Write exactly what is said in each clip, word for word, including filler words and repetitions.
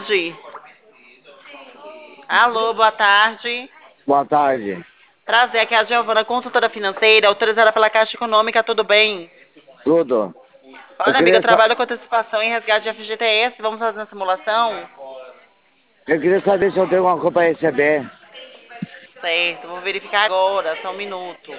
tarde. Alô, boa tarde. Boa tarde. Prazer, aqui é a Giovana, consultora financeira, autorizada pela Caixa Econômica, tudo bem? Tudo. Eu Olha, amiga, eu queria, sa- trabalho com antecipação em resgate de F G T S, vamos fazer uma simulação? eu queria saber se eu tenho alguma coisa para receber. Certo, vou verificar agora, só um minuto.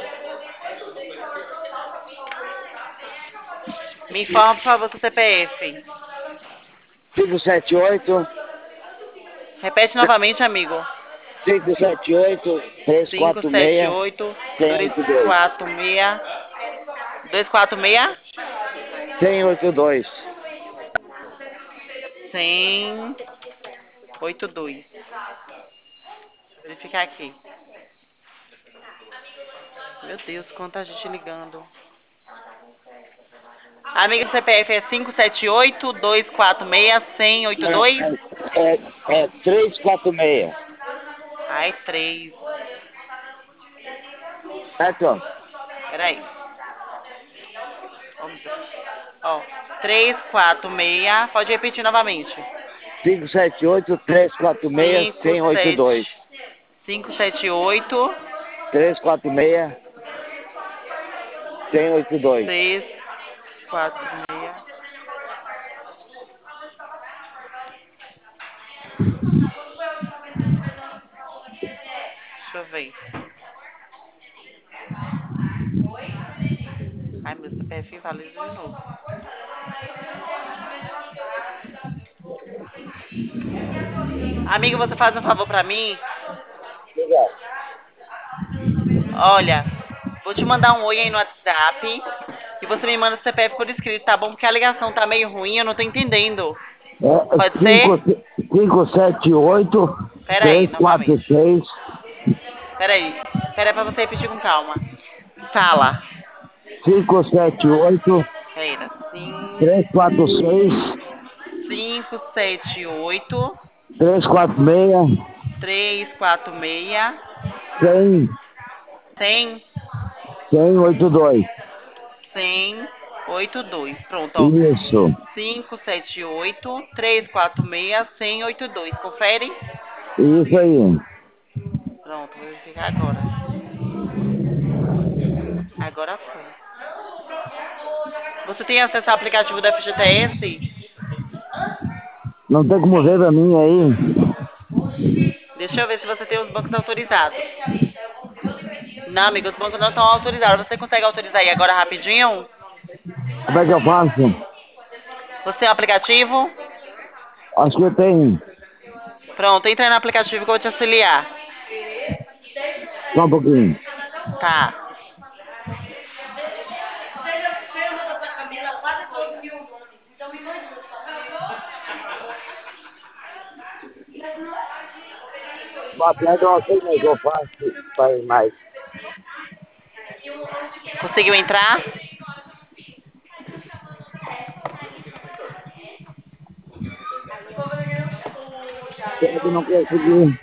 Me informa, por favor, seu C P F. cinco sete oito, Repete novamente, amigo. cinco sete oito, três cinco quatro sete seis, oito, dois oito dois. quatro seis, dois quatro seis, cem e oitenta e dois. cem, oitenta e dois. Vou verificar aqui. Meu Deus, quanta gente ligando. Amiga, C P F é cinco sete oito, dois quatro seis, cem, oitenta e dois? É, é, é, é três quatro seis. Ai, três. Certo? Peraí. Vamos ver. Ó, três quatro seis. Pode repetir novamente. cinco sete oito, três quatro seis, cinco cem e oitenta e dois. sete. cinco sete oito, três quatro seis, cem e oitenta e dois. três quatro seis. Deixa eu ver. Ai, meu C P F inválido de novo. Amiga, você faz um favor pra mim? Olha, vou te mandar um oi aí no WhatsApp e você me manda o C P F por escrito, tá bom? Porque a ligação tá meio ruim, eu não tô entendendo. Pode É ser? cinco sete oito, Pera aí, três quatro novamente. seis, Pera aí. Pera aí pra você repetir com calma. Fala. cinco sete oito, Pera. três quatro seis, cinco sete oito, três quatro seis, três quatro seis, cem, cem, cem e oitenta e dois. cem, oitenta e dois. Pronto, ó. Isso, cinco sete oito, três quatro seis, cem e oitenta e dois. Confere? isso aí. Pronto, vou verificar agora. Agora foi. Você tem acesso ao aplicativo da F G T S? Não tem como ver pra mim aí. Deixa eu ver se você tem os bancos autorizados. Não, amigo, os bancos não estão autorizados. Você consegue autorizar aí agora rapidinho? Como é que eu faço? Você tem o aplicativo? Acho que eu tenho. Pronto, entra aí no aplicativo que eu vou te auxiliar. Só um pouquinho. Tá. Até eu não sei como é que eu faço para ir mais. Conseguiu entrar? Será que eu não consegui?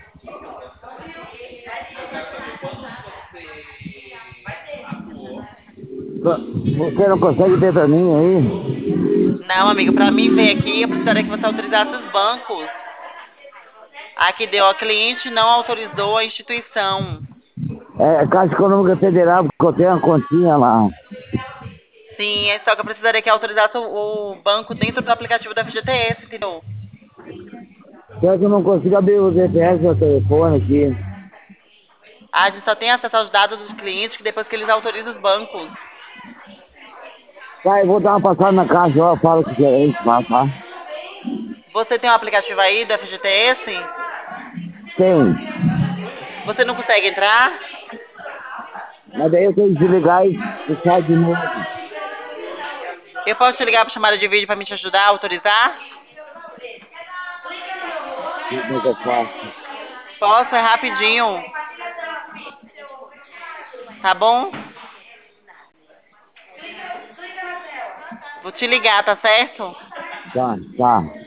Você não consegue ver pra mim aí? Não, amigo, pra mim ver aqui, eu precisaria que você autorizasse os bancos. A que deu ao cliente não autorizou a instituição. É Caixa Econômica Federal, porque eu tenho uma continha lá. Sim, é só que eu precisaria que autorizasse o, o banco dentro do aplicativo da F G T S, entendeu? Será que eu não consigo abrir o G P S do telefone aqui? A gente só tem acesso aos dados dos clientes que depois que eles autorizam os bancos. Tá, eu vou dar uma passada na caixa, ó, eu falo com o gerente lá, tá? Você tem um aplicativo aí do F G T S? Tem. Você não consegue entrar? Mas daí eu tenho que desligar e puxar de novo. Eu posso te ligar para chamada de vídeo para me te ajudar a autorizar? Como é que eu faço? Posso, é rapidinho. Tá bom? Vou te ligar, tá certo? Tá, tá.